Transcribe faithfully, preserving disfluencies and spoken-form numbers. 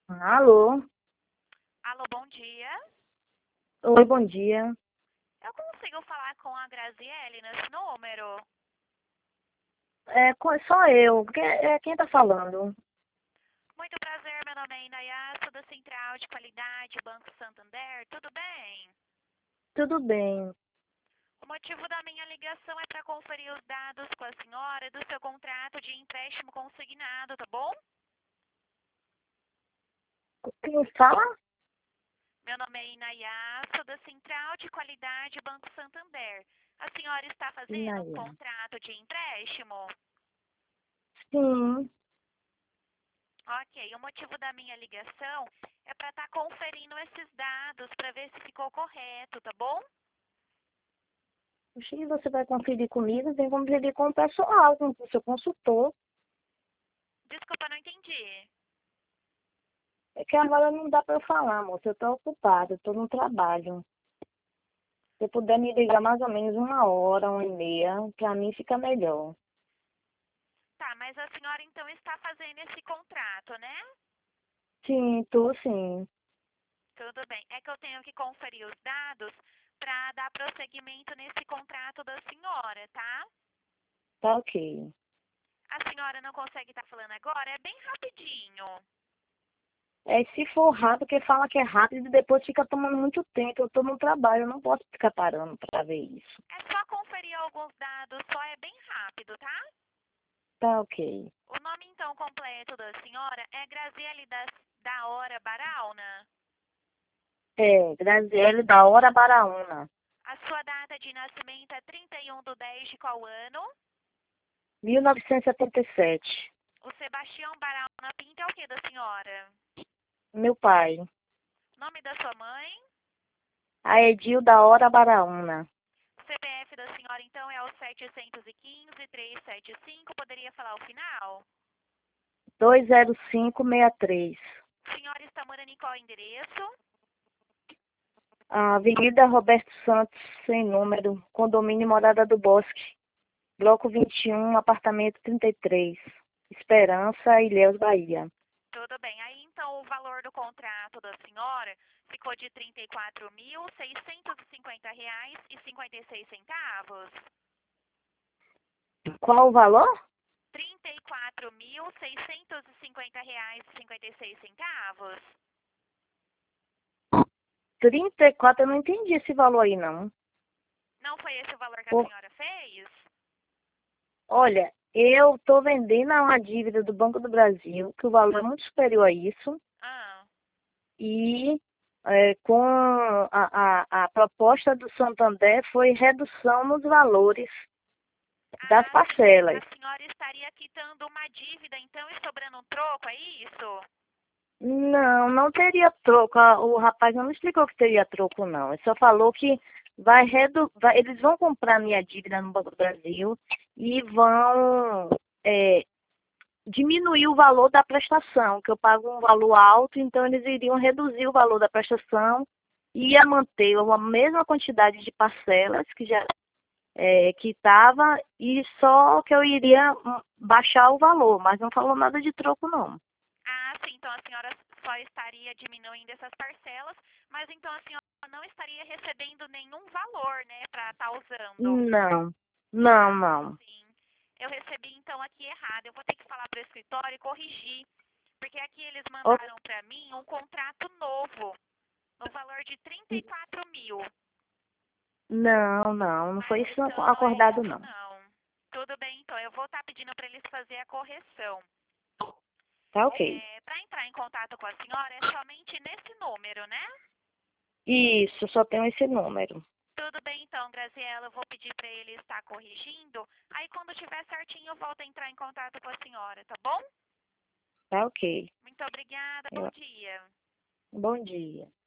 Alô? Alô, bom dia. Oi, bom dia. Eu consigo falar com a Graziele nesse número? É co- só eu. Quem, é, quem tá falando? Muito prazer, meu nome é Inayá, sou da Central de Qualidade Banco Santander, tudo bem? Tudo bem. O motivo da minha ligação é para conferir os dados com a senhora do seu contrato de empréstimo consignado, tá bom? Quem fala? Meu nome é Inayá, sou da Central de Qualidade Banco Santander. A senhora está fazendo um Inaia. contrato de empréstimo? Sim. Ok, o motivo da minha ligação é para estar conferindo esses dados para ver se ficou correto, tá bom? Oxi, você vai conferir comigo? Tem que conferir com o pessoal, com o seu consultor. Desculpa, não entendi. É que agora não dá pra eu falar, moça. Eu tô ocupada, eu tô no trabalho. Se puder me ligar mais ou menos uma hora, uma e meia, pra mim fica melhor. Tá, mas a senhora então está fazendo esse contrato, né? Sim, tô sim. Tudo bem. É que eu tenho que conferir os dados para dar prosseguimento nesse contrato da senhora, tá? Tá ok. A senhora não consegue estar falando agora? É bem rapidinho. É, se for rápido, porque fala que é rápido e depois fica tomando muito tempo. Eu tô no trabalho, eu não posso ficar parando pra ver isso. É só conferir alguns dados, só é bem rápido, tá? Tá ok. O nome então completo da senhora é Graziele da, da Hora Barauna. É, Graziele da Hora Baraúna, A sua data de nascimento é trinta e um de dez de qual ano? mil novecentos e setenta e sete. O Sebastião Barauna Pinto é o que da senhora? Meu pai. Nome da sua mãe? A Edil da Hora Baraúna, O C P F da senhora então é o setecentos e quinze, trezentos e setenta e cinco. Poderia falar o final? dois zero cinco seis três. A senhora está morando em qual endereço? Avenida Roberto Santos, sem número, condomínio Morada do Bosque, bloco vinte e um, apartamento trinta e três, Esperança, Ilhéus, Bahia. Tudo bem. Aí então o valor do contrato da senhora ficou de trinta e quatro mil, seiscentos e cinquenta reais e cinquenta e seis centavos. Qual o valor? trinta e quatro mil, seiscentos e cinquenta reais e cinquenta e seis centavos. trinta e quatro, eu não entendi esse valor aí, não. Não foi esse o valor que a Pô, senhora fez? olha, eu estou vendendo uma dívida do Banco do Brasil, que o valor é muito superior a isso, Ah, e é, com a, a, a proposta do Santander foi redução nos valores das ah, sim. parcelas. A senhora estaria quitando uma dívida então e sobrando um troco, é isso? Não, não teria troco. A- O rapaz não me explicou que teria troco, não. Ele só falou que vai redu vai, eles vão comprar minha dívida no Banco do Brasil e vão é, diminuir o valor da prestação, que eu pago um valor alto, então eles iriam reduzir o valor da prestação e ia manter a mesma quantidade de parcelas que já é, que estava e só que eu iria hum, baixar o valor, mas não falou nada de troco, não. Ah, sim. Então a senhora só estaria diminuindo essas parcelas, mas então a senhora não estaria recebendo nenhum valor, né, para estar usando. Não, não, Ah, não. sim. Eu recebi então aqui errado. Eu vou ter que falar para o escritório e corrigir, porque aqui eles O- mandaram para mim um contrato novo, no valor de trinta e quatro mil. Não, não, não foi Mas isso então não é acordado, isso não. não. Tudo bem, então eu vou estar pedindo para eles fazer a correção. Tá ok. É, para entrar em contato com a senhora é somente nesse número, né? Isso, só tenho esse número. Tudo bem, então, Graziela, eu vou pedir para ele estar corrigindo. Aí, quando tiver certinho, eu volto a entrar em contato com a senhora, tá bom? Tá ok. Muito obrigada, bom Eu- dia. Bom dia.